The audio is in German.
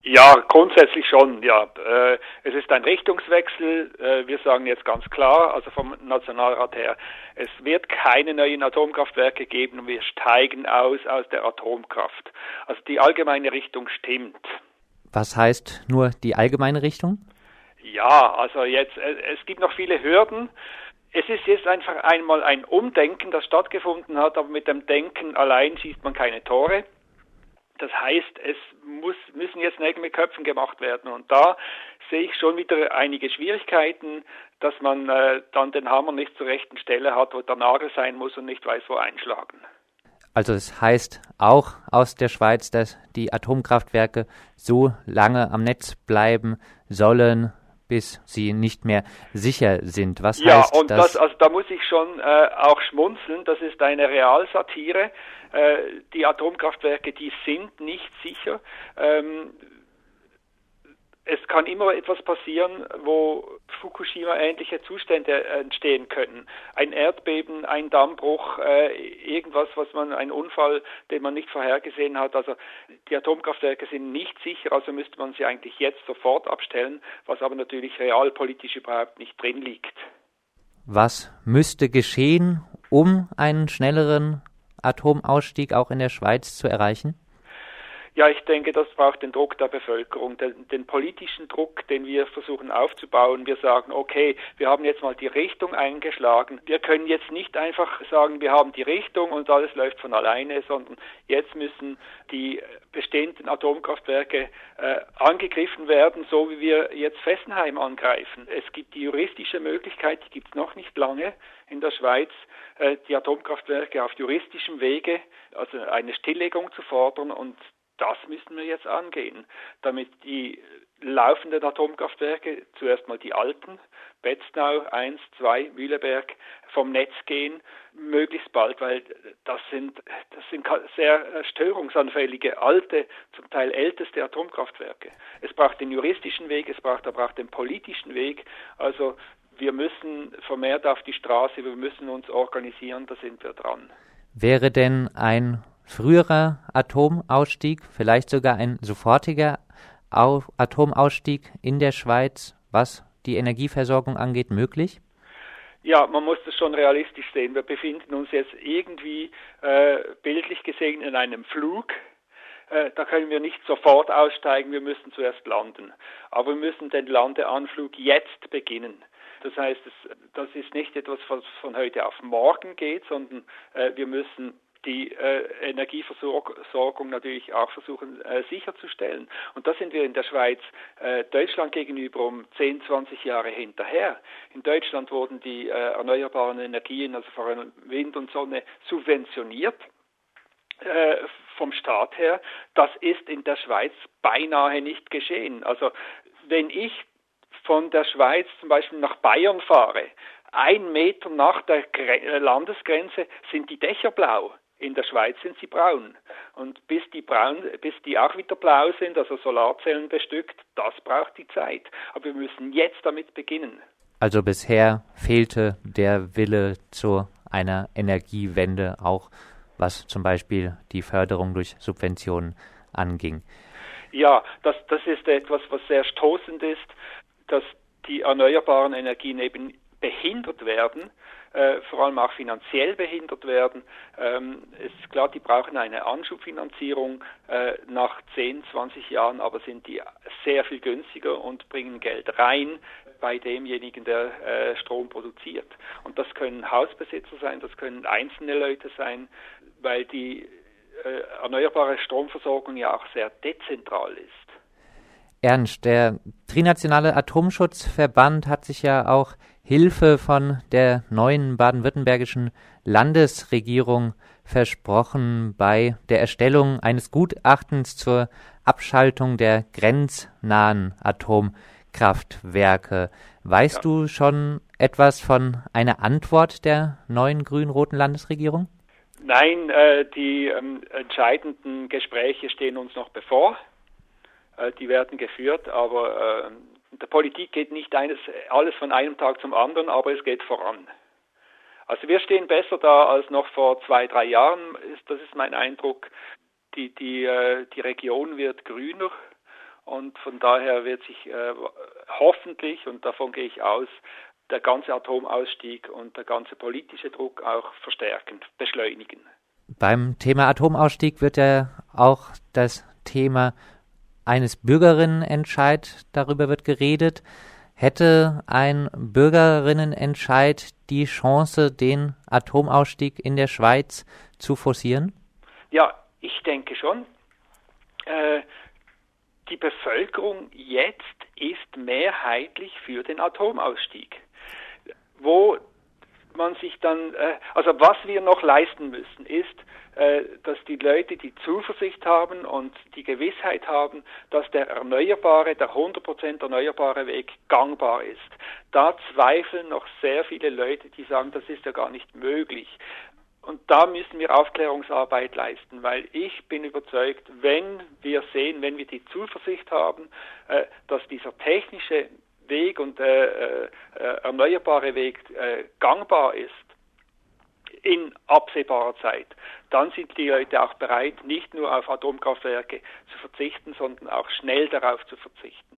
Ja, grundsätzlich schon, ja. Es ist ein Richtungswechsel. Wir sagen jetzt ganz klar, also vom Nationalrat her, es wird keine neuen Atomkraftwerke geben und wir steigen aus der Atomkraft. Also die allgemeine Richtung stimmt. Was heißt nur die allgemeine Richtung? Ja, also jetzt, es gibt noch viele Hürden. Es ist jetzt einfach einmal ein Umdenken, das stattgefunden hat, aber mit dem Denken allein schießt man keine Tore. Das heißt, es müssen jetzt Nägel mit Köpfen gemacht werden. Und da sehe ich schon wieder einige Schwierigkeiten, dass man dann den Hammer nicht zur rechten Stelle hat, wo der Nagel sein muss und nicht weiß, wo einschlagen. Also es heißt auch aus der Schweiz, dass die Atomkraftwerke so lange am Netz bleiben sollen, bis sie nicht mehr sicher sind. Was heißt und das? Also da muss ich schon auch schmunzeln. Das ist eine Realsatire. Die Atomkraftwerke, die sind nicht sicher. Es kann immer etwas passieren, wo Fukushima-ähnliche Zustände entstehen können. Ein Erdbeben, ein Dammbruch, irgendwas, ein Unfall, den man nicht vorhergesehen hat. Also die Atomkraftwerke sind nicht sicher, also müsste man sie eigentlich jetzt sofort abstellen, was aber natürlich realpolitisch überhaupt nicht drin liegt. Was müsste geschehen, um einen schnelleren Atomausstieg auch in der Schweiz zu erreichen? Ja, ich denke, das braucht den Druck der Bevölkerung, den politischen Druck, den wir versuchen aufzubauen. Wir sagen, okay, wir haben jetzt mal die Richtung eingeschlagen. Wir können jetzt nicht einfach sagen, wir haben die Richtung und alles läuft von alleine, sondern jetzt müssen die bestehenden Atomkraftwerke angegriffen werden, so wie wir jetzt Fessenheim angreifen. Es gibt die juristische Möglichkeit, die gibt es noch nicht lange in der Schweiz, die Atomkraftwerke auf juristischem Wege, also eine Stilllegung zu fordern, und das müssen wir jetzt angehen, damit die laufenden Atomkraftwerke, zuerst mal die alten, Betznau 1, 2, Mühleberg, vom Netz gehen, möglichst bald, weil das sind sehr störungsanfällige, alte, zum Teil älteste Atomkraftwerke. Es braucht den juristischen Weg, es braucht aber auch den politischen Weg. Also wir müssen vermehrt auf die Straße, wir müssen uns organisieren, da sind wir dran. Wäre denn ein früherer Atomausstieg, vielleicht sogar ein sofortiger Atomausstieg in der Schweiz, was die Energieversorgung angeht, möglich? Ja, man muss das schon realistisch sehen. Wir befinden uns jetzt irgendwie bildlich gesehen in einem Flug. Da können wir nicht sofort aussteigen, wir müssen zuerst landen. Aber wir müssen den Landeanflug jetzt beginnen. Das heißt, das ist nicht etwas, was von heute auf morgen geht, sondern wir müssen die Energieversorgung natürlich auch versuchen sicherzustellen. Und da sind wir in der Schweiz Deutschland gegenüber um 10, 20 Jahre hinterher. In Deutschland wurden die erneuerbaren Energien, also vor allem Wind und Sonne, subventioniert vom Staat her. Das ist in der Schweiz beinahe nicht geschehen. Also wenn ich von der Schweiz zum Beispiel nach Bayern fahre, 1 Meter nach der Landesgrenze sind die Dächer blau. In der Schweiz sind sie braun. Und bis die auch wieder blau sind, also Solarzellen bestückt, das braucht die Zeit. Aber wir müssen jetzt damit beginnen. Also bisher fehlte der Wille zu einer Energiewende, auch was zum Beispiel die Förderung durch Subventionen anging. Ja, das ist etwas, was sehr stoßend ist, dass die erneuerbaren Energien eben behindert werden, vor allem auch finanziell behindert werden. Es ist klar, die brauchen eine Anschubfinanzierung nach 10, 20 Jahren, aber sind die sehr viel günstiger und bringen Geld rein bei demjenigen, der Strom produziert. Und das können Hausbesitzer sein, das können einzelne Leute sein, weil die erneuerbare Stromversorgung ja auch sehr dezentral ist. Ernst, der Trinationale Atomschutzverband hat sich ja auch Hilfe von der neuen baden-württembergischen Landesregierung versprochen bei der Erstellung eines Gutachtens zur Abschaltung der grenznahen Atomkraftwerke. Weißt du schon etwas von einer Antwort der neuen grün-roten Landesregierung? Nein, die entscheidenden Gespräche stehen uns noch bevor. Die werden geführt, aber in der Politik geht nicht alles von einem Tag zum anderen, aber es geht voran. Also wir stehen besser da als noch vor 2, 3 Jahren, das ist mein Eindruck. Die Region wird grüner und von daher wird sich hoffentlich, und davon gehe ich aus, der ganze Atomausstieg und der ganze politische Druck auch verstärken, beschleunigen. Beim Thema Atomausstieg wird ja auch das Thema eines Bürgerinnenentscheid, darüber wird geredet. Hätte ein Bürgerinnenentscheid die Chance, den Atomausstieg in der Schweiz zu forcieren? Ja, ich denke schon. Die Bevölkerung jetzt ist mehrheitlich für den Atomausstieg. Wo man sich dann, also was wir noch leisten müssen, ist, dass die Leute die Zuversicht haben und die Gewissheit haben, dass der 100% erneuerbare Weg gangbar ist. Da zweifeln noch sehr viele Leute, die sagen, das ist ja gar nicht möglich. Und da müssen wir Aufklärungsarbeit leisten, weil ich bin überzeugt, wenn wir die Zuversicht haben, dass dieser technische Weg und erneuerbare Weg gangbar ist in absehbarer Zeit, dann sind die Leute auch bereit, nicht nur auf Atomkraftwerke zu verzichten, sondern auch schnell darauf zu verzichten.